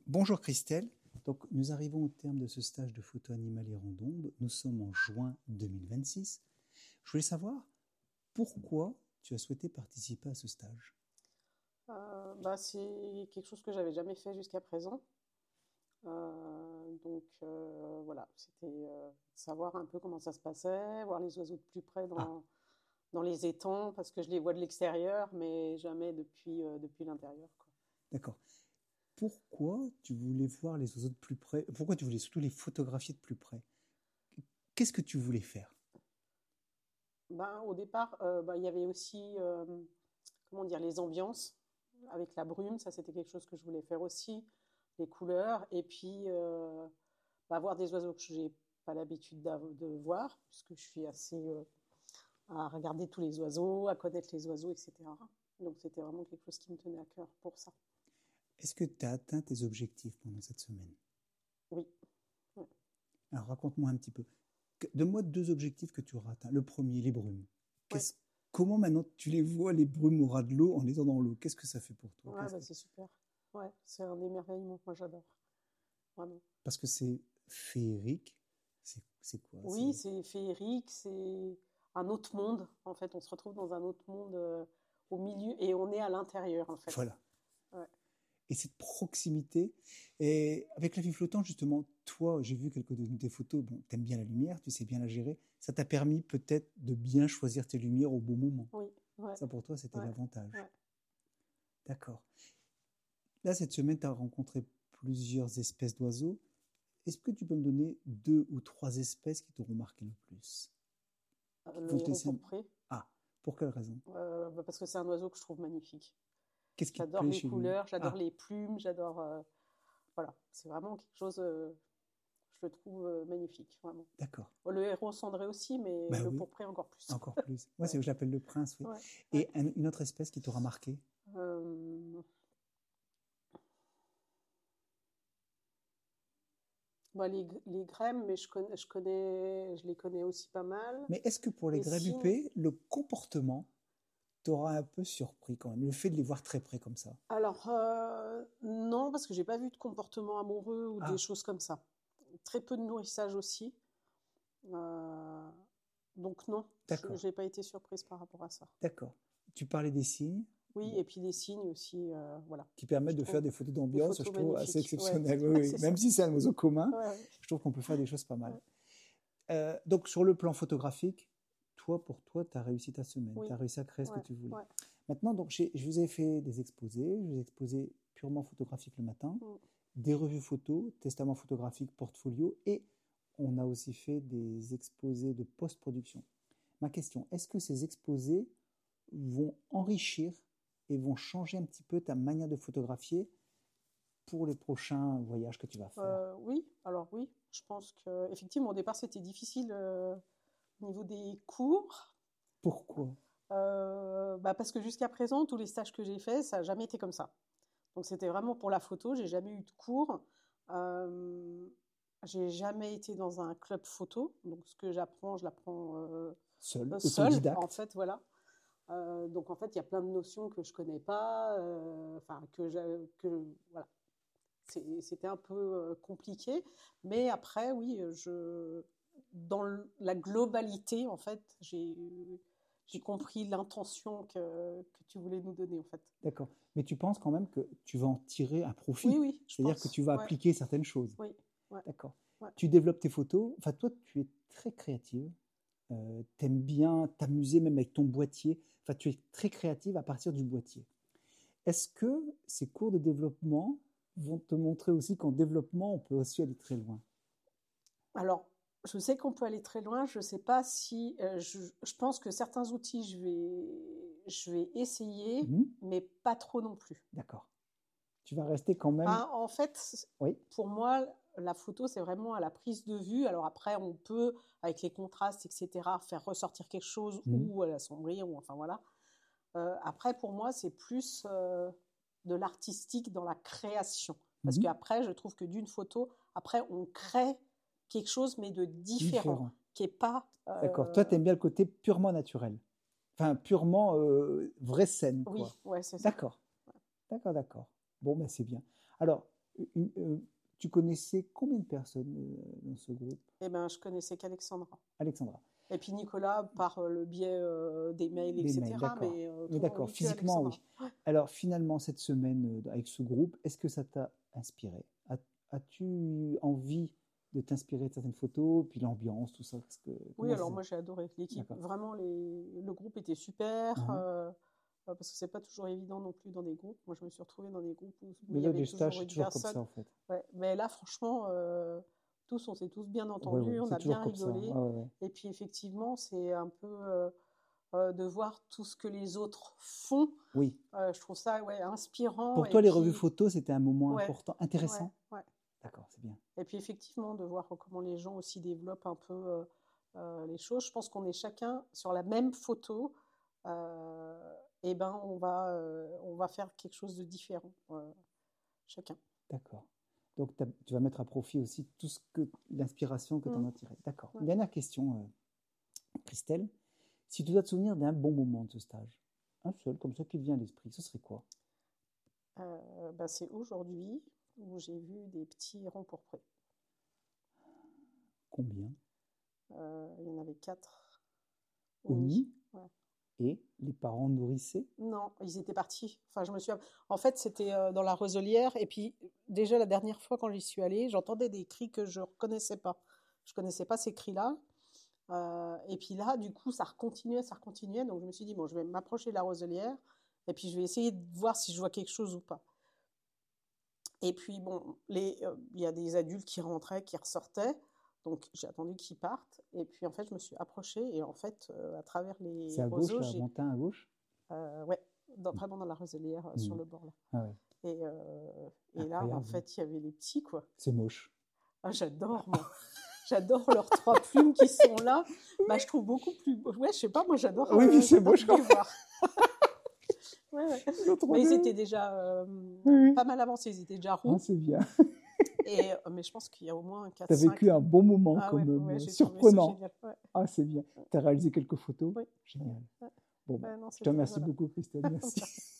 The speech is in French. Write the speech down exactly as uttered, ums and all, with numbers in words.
Bonjour Christelle, donc nous arrivons au terme de ce stage de photo animale et random. Nous sommes en juin deux mille vingt-six. Je voulais savoir pourquoi tu as souhaité participer à ce stage. Euh, bah, c'est quelque chose que j'avais jamais fait jusqu'à présent. Euh, donc euh, voilà, c'était euh, savoir un peu comment ça se passait, voir les oiseaux de plus près Ah, dans, dans les étangs, parce que je les vois de l'extérieur, mais jamais depuis, euh, depuis l'intérieur, quoi. d'accord. Pourquoi tu voulais voir les oiseaux de plus près? Pourquoi tu voulais surtout les photographier de plus près? Qu'est-ce que tu voulais faire? Ben, au départ, euh, bah, il y avait aussi euh, comment dire, les ambiances avec la brume, ça c'était quelque chose que je voulais faire aussi, les couleurs, et puis euh, bah, voir des oiseaux que je n'ai pas l'habitude de voir, puisque je suis assez euh, à regarder tous les oiseaux, à connaître les oiseaux, et cetera. Donc c'était vraiment quelque chose qui me tenait à cœur pour ça. Est-ce que tu as atteint tes objectifs pendant cette semaine? Oui. Ouais. Alors raconte-moi un petit peu. Que- Donne-moi deux objectifs que tu auras atteints. Le premier, les brumes. Ouais. Qu'est-ce- Comment maintenant tu les vois, les brumes au ras de l'eau, en étant dans l'eau? Qu'est-ce que ça fait pour toi? Ouais, Qu'est-ce bah, que- c'est super. Ouais, c'est un émerveillement. Moi, j'adore. Vraiment. Parce que c'est féerique. C'est c'est quoi? Oui, C'est c'est féerique, c'est un autre monde. En fait, on se retrouve dans un autre monde euh, au milieu et on est à l'intérieur, en fait. voilà. Ouais. Et cette proximité. Et avec la vie flottante, justement, toi, j'ai vu quelques de tes photos. Bon, t'aimes bien la lumière, tu sais bien la gérer. Ça t'a permis peut-être de bien choisir tes lumières au bon moment. Oui, ouais, Ça, pour toi, c'était ouais, l'avantage. ouais. D'accord. Là, cette semaine, tu as rencontré plusieurs espèces d'oiseaux. Est-ce que tu peux me donner deux ou trois espèces qui t'auront marqué le plus? Euh, Qui Le vont te héron laisser un- pourpré, Ah, pour quelle raison? euh, bah, parce que c'est un oiseau que je trouve magnifique. Qu'est-ce qui te J'adore plaît les chez lui? couleurs, j'adore Ah, les plumes, j'adore. euh, Voilà, c'est vraiment quelque chose, euh, je le trouve euh, magnifique, vraiment. d'accord. Bon, le héron cendré aussi, mais Bah le oui, pourpré encore plus. encore plus. Moi, Ouais, c'est je l'appelle le prince, oui. ouais, ouais. Et un- une autre espèce qui t'aura marqué? Euh, bah, les, les grèmes, mais je connais, je connais, je les connais aussi pas mal. Mais est-ce que pour les Les cygnes, grébupés, le comportement t'aura un peu surpris quand même, le fait de les voir très près comme ça? alors euh, non, parce que j'ai pas vu de comportement amoureux ou des Ah, choses comme ça. Très peu de nourrissage aussi. Euh, donc non, je d'accord, n'ai pas été surprise par rapport à ça. d'accord. Tu parlais des signes, Oui, bon, et puis les signes aussi, euh, voilà. qui permettent Je de faire trouve des photos des d'ambiance, je photos trouve assez magnifiques. Ouais, exceptionnelles. Oui, oui. c'est Même ça. si c'est un oiseau commun, Ouais, ouais, je trouve qu'on peut faire des choses pas mal. ouais. Euh, donc, sur le plan photographique, toi, pour toi, tu as réussi ta semaine, tu Oui, as réussi à créer ce que ouais, tu voulais. ouais. Maintenant, donc, j'ai- je vous ai fait des exposés, je vous ai exposé purement photographique le matin, Mm. des revues photos, testament photographique, portfolio, et on a aussi fait des exposés de post-production. Ma question, est-ce que ces exposés vont enrichir et vont changer un petit peu ta manière de photographier pour les prochains voyages que tu vas faire? Euh, oui, alors oui, je pense que effectivement au départ c'était difficile euh, au niveau des cours. Pourquoi? Euh, bah, parce que jusqu'à présent tous les stages que j'ai faits ça n'a jamais été comme ça. Donc c'était vraiment pour la photo, j'ai jamais eu de cours. Euh, j'ai jamais été dans un club photo, donc ce que j'apprends, je l'apprends euh, Seul, seule en autodidacte? fait, voilà. Euh, donc en fait il y a plein de notions que je connais pas, euh, enfin que, que voilà. C'était un peu euh, compliqué, mais après, oui, je, dans la globalité, en fait, j'ai j'ai compris l'intention que, que tu voulais nous donner, en fait. D'accord. Mais tu penses quand même que tu vas en tirer un Oui, profit. oui, je C'est-à-dire que pense. tu vas Ouais, appliquer certaines choses. oui, ouais, D'accord. ouais. Tu développes tes photos. Enfin, toi, tu es très créative. Euh, tu aimes bien t'amuser même avec ton boîtier. Enfin, tu es très créative à partir du boîtier. Est-ce que ces cours de développement vont te montrer aussi qu'en développement, on peut aussi aller très loin? Alors, je sais qu'on peut aller très loin. Je ne sais pas si. Euh, je, je pense que certains outils, je vais, je vais essayer, Mhm. mais pas trop non plus. D'accord. Tu vas rester quand même. Ah, en fait, Oui. pour moi, la photo, c'est vraiment à la prise de vue. Alors après, on peut, avec les contrastes, et cetera, faire ressortir quelque chose Mhm. ou l'assombrir, ou enfin voilà. Euh, après, pour moi, c'est plus euh, de l'artistique dans la création. Parce Mhm. qu'après, je trouve que d'une photo, après, on crée quelque chose, mais de différent, Différent. qui n'est pas... D'accord. Toi, tu euh, aimes bien le côté purement naturel. Enfin, purement euh, vraie scène, Oui, quoi. ouais, c'est ça. D'accord. D'accord, d'accord. Bon, ben c'est bien. Alors, Une- euh, tu connaissais combien de personnes euh, dans ce groupe? Eh ben, je connaissais qu'Alexandra. Alexandra. Et puis Nicolas, par euh, le biais euh, des mails, Des mails, et cetera. d'accord. Mais euh, Mais autrement, d'accord, oui, que physiquement, Alexandra. oui. Alors finalement, cette semaine euh, avec ce groupe, est-ce que ça t'a inspiré? As- As-tu eu envie de t'inspirer de certaines photos, puis l'ambiance, tout ça? Parce que, Oui, comment alors ça- moi j'ai adoré l'équipe. D'accord. Vraiment, les... le groupe était super. Mhm. euh, euh, parce que c'est pas toujours évident non plus dans des groupes. Moi, je me suis retrouvée dans des groupes où, où Mais il y là, avait des stages, toujours c'est une toujours comme ça, personne. en fait. Ouais. Mais là, franchement, euh, tous, on s'est tous bien Oui, entendus, oui, on c'est a toujours bien comme ça. rigolé. Ouais, ouais, ouais. Et puis effectivement, c'est un peu euh, euh, de voir tout ce que les autres font. Oui. Euh, je trouve ça ouais, inspirant. Pour Et toi, les puis, revues photos, c'était un moment ouais, important, ouais, intéressant? ouais. D'accord, c'est bien. Et puis effectivement, de voir comment les gens aussi développent un peu euh, euh, les choses. Je pense qu'on est chacun sur la même photo. Euh, et ben, on va, euh, on va faire quelque chose de différent, euh, chacun. D'accord. Donc, t'as- tu vas mettre à profit aussi tout ce que l'inspiration que tu en Mm. as tirée. D'accord. Ouais. Une dernière question, euh, Christelle. Si tu dois te souvenir d'un bon moment de ce stage, un seul, comme ça qui te vient à l'esprit, ce serait quoi? Euh, bah, c'est aujourd'hui où j'ai vu des petits ronds pourprés. Combien? Euh, il y en avait quatre Au au nid. nid? Ouais. Et les parents nourrissaient? Non, ils étaient partis. Enfin, je me suis. En fait, c'était euh, dans la roselière. Et puis, déjà la dernière fois quand j'y suis allée, j'entendais des cris que je reconnaissais pas. Je connaissais pas ces cris-là. Euh, et puis là, du coup, ça continuait, ça continuait. Donc, je me suis dit bon, je vais m'approcher de la roselière. Et puis, je vais essayer de voir si je vois quelque chose ou pas. Et puis, bon, les, euh, il y a des adultes qui rentraient, qui ressortaient. Donc, j'ai attendu qu'ils partent. Et puis, en fait, je me suis approchée. Et en fait, euh, à travers les C'est à gauche, roseaux, là, j'ai. Montin à gauche? Euh, ouais, dans- vraiment dans la roselière, euh, sur Mhm. le bord là. Ah ouais, Et, euh, et là, en incroyable. fait, il y avait les petits, quoi. C'est moche. Ah, j'adore, moi. J'adore leurs trois plumes qui sont là. Bah, je trouve beaucoup plus. beau. Ouais, je sais pas, moi, j'adore. Oui, oui, euh, c'est j'adore moche quand les voir. Ouais, ouais. Ils ont trop Mais ils de- étaient déjà euh, Oui, oui. pas mal avancés, ils étaient déjà Ah, roux. c'est bien. Et, euh, mais je pense qu'il y a au moins Tu as quatre cinq. vécu un bon moment, Ah quand ouais, même, ouais, euh, j'ai trouvé ça surprenant. génial. Ouais. Ah, c'est bien. Tu as réalisé quelques photos? Oui. Génial. Ouais. Bon, bah, Ouais, non, je te c'était- remercie voilà. beaucoup, Christelle. Merci.